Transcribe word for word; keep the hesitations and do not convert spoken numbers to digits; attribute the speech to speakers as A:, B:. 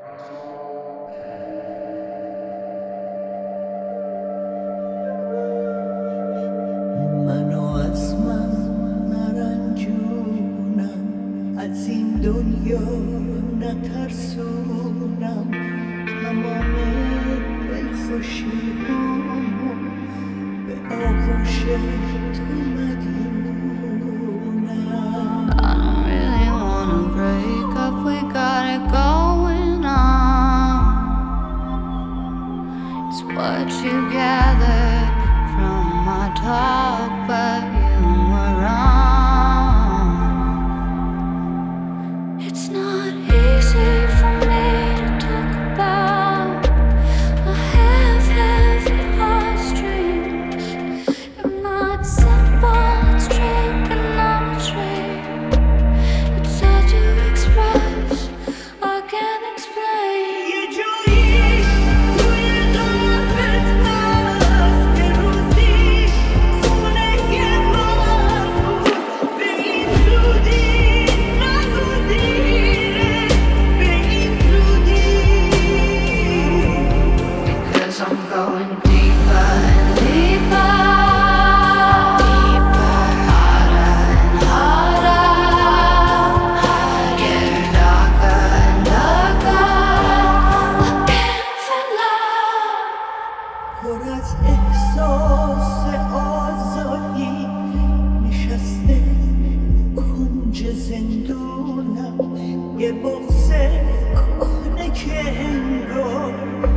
A: منو از من نرنجونم، از این دنیا نترسونم، تمام دلخوشی‌هامو به آغوش تو مدیونم.
B: I don't really wanna break up, we got it going on. It's what you gathered from my talk, but you were wrong. It's not easy for me to talk about. I have heavy heartstrings. You're not simple, it's trigonometry. It's hard to express, I can't explain.
A: یه جایی توی قلبت هست که روزی خونه من بود. به این زودی نگو دیره، به این زودی.
B: Because I'm going deeper and deeper, deeper, harder and harder, getting darker and darker. Looking for love.
A: پر از احساس آزادی نشسته کنج زندونم، یه بغض کهنه که انگار